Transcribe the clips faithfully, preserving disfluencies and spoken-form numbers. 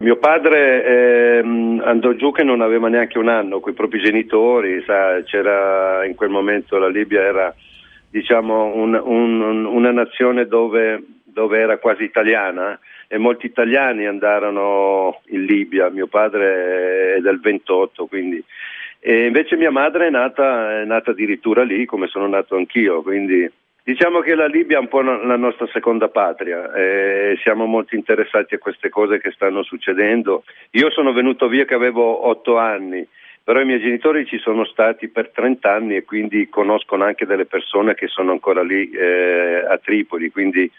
Mio padre ehm, andò giù che non aveva neanche un anno, coi propri genitori, sa, c'era in quel momento la Libia era diciamo un, un, una nazione dove, dove era quasi italiana e molti italiani andarono in Libia. Mio padre è del ventotto, quindi e invece mia madre è nata, è nata addirittura lì, come sono nato anch'io, quindi diciamo che la Libia è un po' la nostra seconda patria e siamo molto interessati a queste cose che stanno succedendo. Io sono venuto via che avevo otto anni, però i miei genitori ci sono stati per trenta anni e quindi conoscono anche delle persone che sono ancora lì eh, a Tripoli, quindi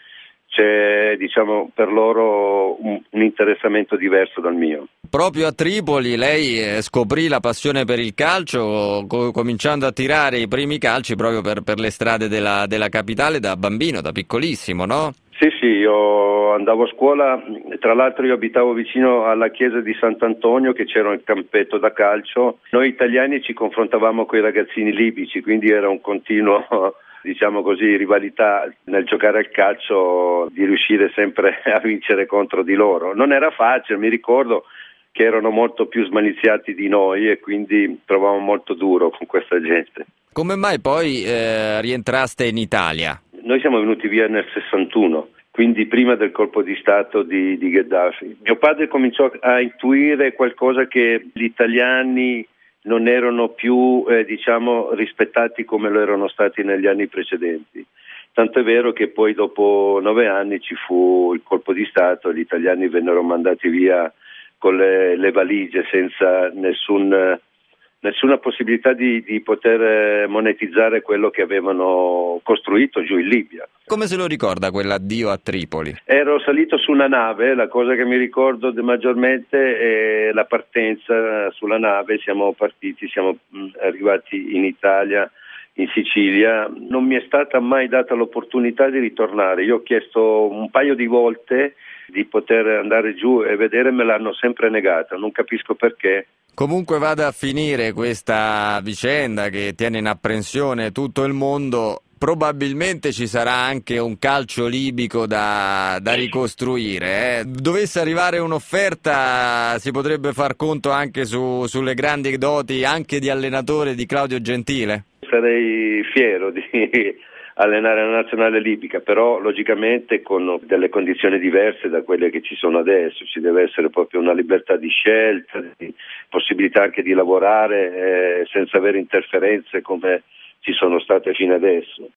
c'è diciamo per loro un, un interessamento diverso dal mio. Proprio a Tripoli lei eh, scoprì la passione per il calcio, co- cominciando a tirare i primi calci proprio per, per le strade della, della capitale da bambino, da piccolissimo, no? Sì, sì, io andavo a scuola, tra l'altro io abitavo vicino alla chiesa di Sant'Antonio che c'era un campetto da calcio. Noi italiani ci confrontavamo con i ragazzini libici, quindi era un continuo, diciamo così, rivalità nel giocare al calcio, di riuscire sempre a vincere contro di loro. Non era facile, mi ricordo che erano molto più smaliziati di noi e quindi trovavamo molto duro con questa gente. Come mai poi eh, rientraste in Italia? Noi siamo venuti via nel sessantuno, quindi prima del colpo di stato di, di Gheddafi. Mio padre cominciò a intuire qualcosa che gli italiani non erano più eh, diciamo rispettati come lo erano stati negli anni precedenti. Tanto è vero che poi dopo nove anni ci fu il colpo di stato e gli italiani vennero mandati via con le, le valigie senza nessun, nessuna possibilità di, di poter monetizzare quello che avevano costruito giù in Libia. Come se lo ricorda quell'addio a Tripoli? Ero salito su una nave, la cosa che mi ricordo maggiormente è la partenza sulla nave, siamo partiti, siamo arrivati in Italia, in Sicilia. Non mi è stata mai data l'opportunità di ritornare, io ho chiesto un paio di volte di poter andare giù e vedere, me l'hanno sempre negata, non capisco perché. Comunque vada a finire questa vicenda che tiene in apprensione tutto il mondo, probabilmente ci sarà anche un calcio libico da, da ricostruire. Eh. Dovesse arrivare un'offerta si potrebbe far conto anche su, sulle grandi doti anche di allenatore di Claudio Gentile? Sarei fiero di allenare la nazionale libica, però logicamente con delle condizioni diverse da quelle che ci sono adesso. Ci deve essere proprio una libertà di scelta, di possibilità anche di lavorare eh, senza avere interferenze come ci sono state fino adesso.